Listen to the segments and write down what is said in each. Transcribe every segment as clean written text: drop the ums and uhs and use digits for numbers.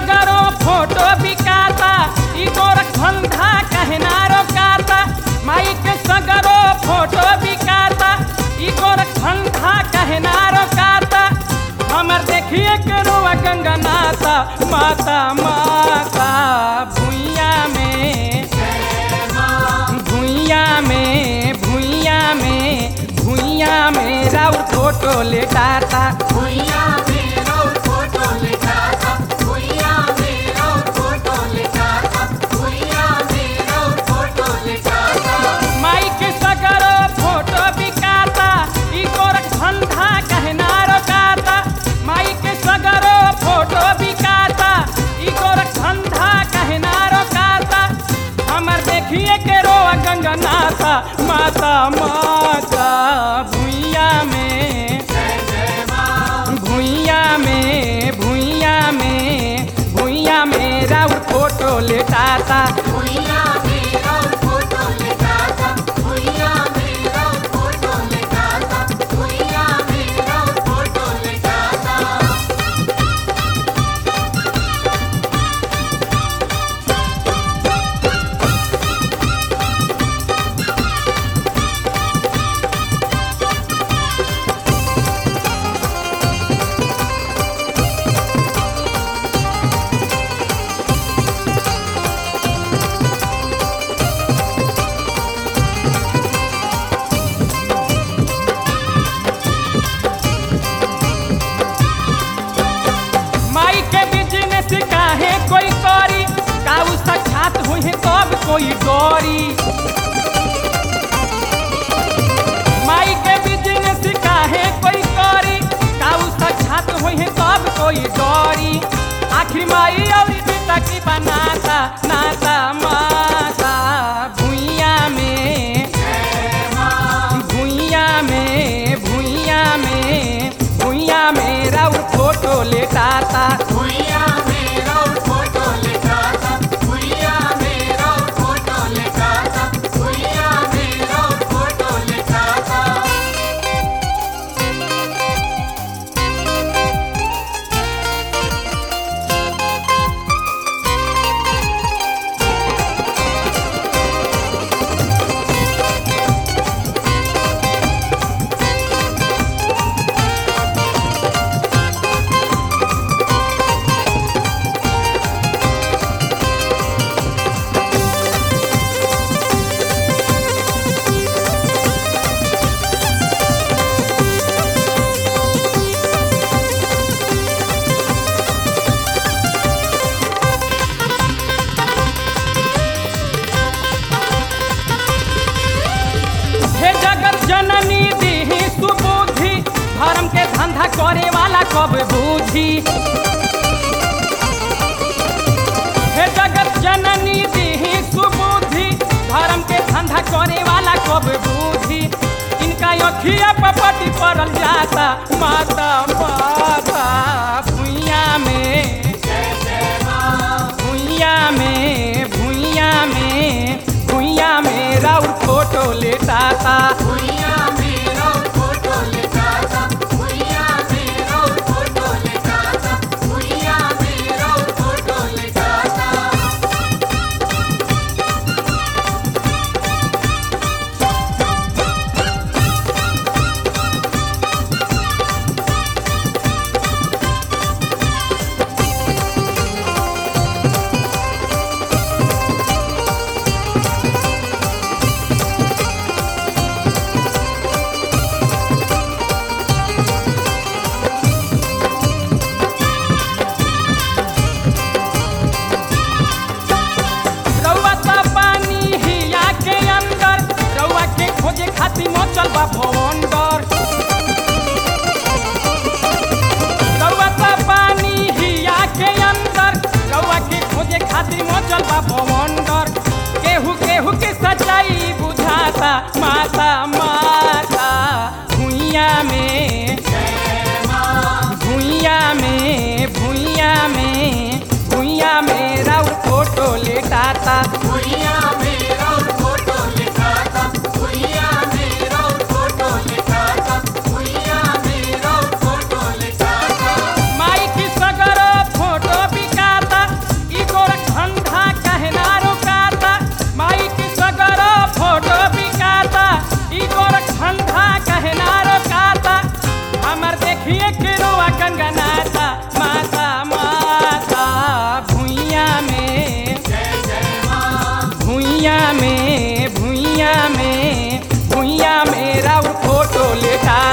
सगरो फोटो बिकाता ई गोरख धंधा कहना रोकाता। माई के सगरो फोटो बिकाता ई गोरख धंधा कहना रोकाता। हमर देखिए के रोआ गंगा नाता माता माता भुइया में भुइया में भुइया में भुइया में राउर फोटो लेटाता। भुइया में राउर फोटो लेटाता। भुइया में राउर फोटो लेटाता। भुइया में राउर फोटो लेटाता। माई के सगरो फोटो बिकाता ई गोरख धंधा कहना रोकाता। माई के सगरो फोटो बिकाता ई गोरख धंधा कहना रोकाता। हमर देखिए के रोआ गंगा नाता माता माता भुइया में भुइया में भुइया में भुइया में राउर फोटो लेटाता। भुइया में राउर फोटो लेटाता। भुइया में राउर फोटो लेटाता। भुइया में राउर फोटो लेटाता। माई के बिजनेस काहे कोई करी काऊ साक्षात हुई है तब कोई डोरी। माई के बिजनेस काहे कोई करी काऊ साक्षात हुई है तब कोई डोरी। आखिर माई और पिता की बनाता नाता माता भुइया में भुइया में भुइया में भुइया में राउर फोटो लेटाता। भुइया में राउर फोटो लेटाता। भुइया में राउर फोटो लेटाता। भुइया में राउर फोटो लेटाता। हे जगत जननी दीही सुबुद्धि धर्म के धंधा करे वाला कब बूझी। हे जगत जननी दीही सुबुद्धि धर्म के धंधा करे वाला कब बूझी। इनका अखिया पपटी पड़ल जाता माता माता भुइया में भुइया में भुइया में भुइया में राउर फोटो लेटाता। भुइया में राउर फोटो लेटाता। भुइया में राउर फोटो लेटाता। भुइया में राउर फोटो लेटाता। रउआ ता पानी हिया के अंदर रउआ के खोजे खातिर मचल बा भवंडर। रउआ ता पानी हिया के अंदर रउआ के खोजे खातिर मचल बा भवंडर। केहू केहू के सच्चाई बुझाता माता माता भुइया में भुइया में भुइया में भुइया में राउर फोटो लेटाता। भुइया में राउर फोटो लेटाता। भुइया में राउर फोटो लेटाता। भुइया में राउर फोटो लेटाता। माई की सगरो फोटो बिकाता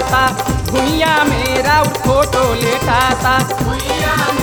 लेटाता भुइया में राउर फोटो लेटाता भुइया